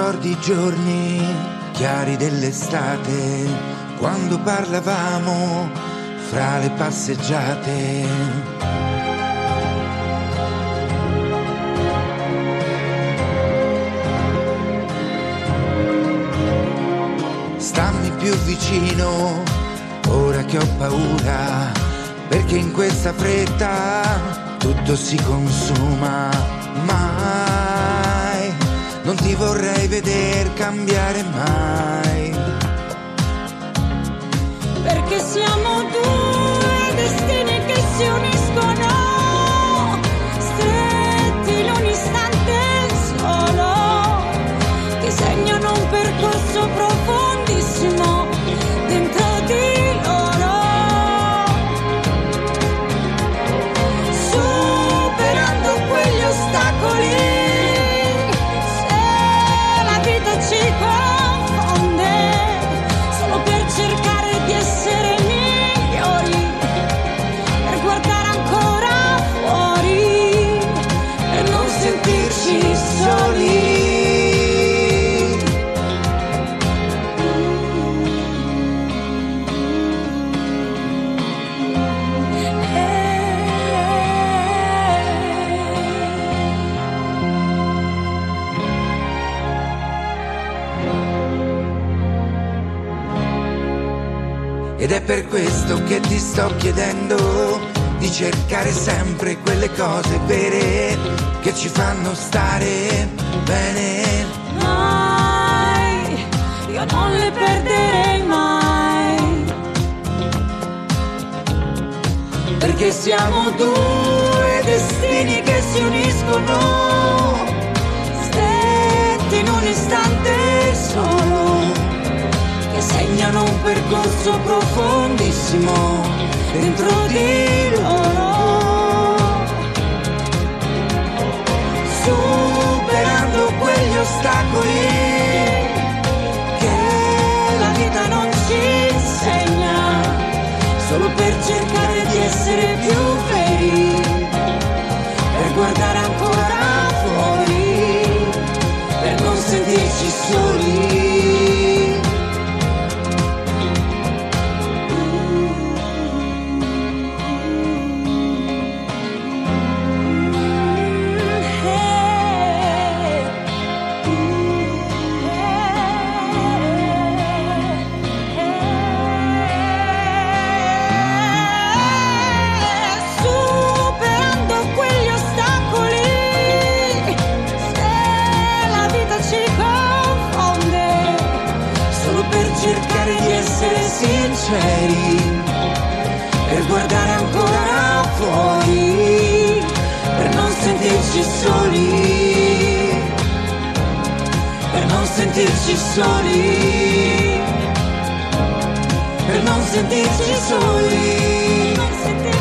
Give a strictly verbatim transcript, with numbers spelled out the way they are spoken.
ricordi i giorni chiari dell'estate, quando parlavamo fra le passeggiate. Stammi più vicino, ora che ho paura, perché in questa fretta tutto si consuma. Mai non ti vorrei veder cambiare mai, perché siamo due destini che si uniscono, stretti in un istante solo, che segnano un percorso profondissimo dentro di loro, superando quegli ostacoli. Ci confonde solo per cercare di essere migliori, per guardare ancora fuori, per non sentirci soli. Ed è per questo che ti sto chiedendo di cercare sempre quelle cose vere che ci fanno stare bene. Mai, io non le perderei mai, perché siamo due destini che si uniscono, stretti in un istante solo, che segnano un percorso profondissimo dentro di loro, superando quegli ostacoli che la vita non ci insegna, solo per cercare di essere più veri, per guardare ancora fuori, per non sentirci soli. Cercare di essere sinceri, per guardare ancora fuori, per non sentirci soli, per non sentirci soli, per non sentirci soli, non sentirci